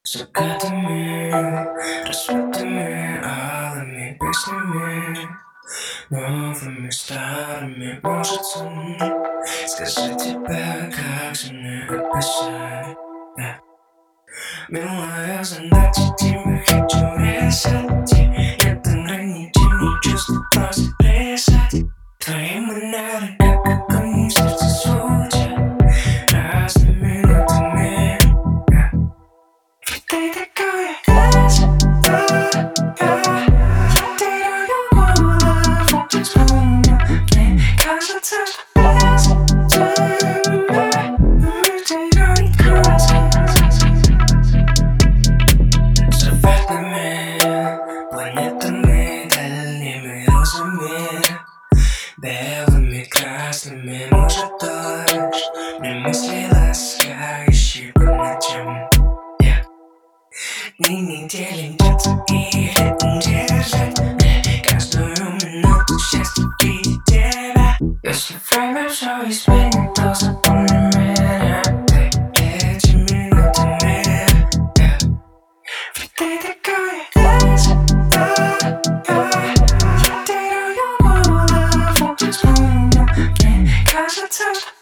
закатами, рассветами, алыми песнями, новыми, старыми. Может, сон скажи тебе, как же мне описать, да. Милая, задача тебе хочу решать. Нет ограничений, чувств просит решать. Твои манеры, как огонь, сердце звучат разными нотами. Ты такая красота, потеряю голову без помню. Мне кажется, без тебя мы теряем краски. Заветными планетами, дальними розами, белыми, красными. Может, дождь мне мысли ласкающие по ночам. Дни недели мчатся и ритм держать мне каждую минуту счастья видеть тебя. Если время все изменит, то запомни меня эти минутами. Ты такая красота, потеряю голову без помню. Мне кажется,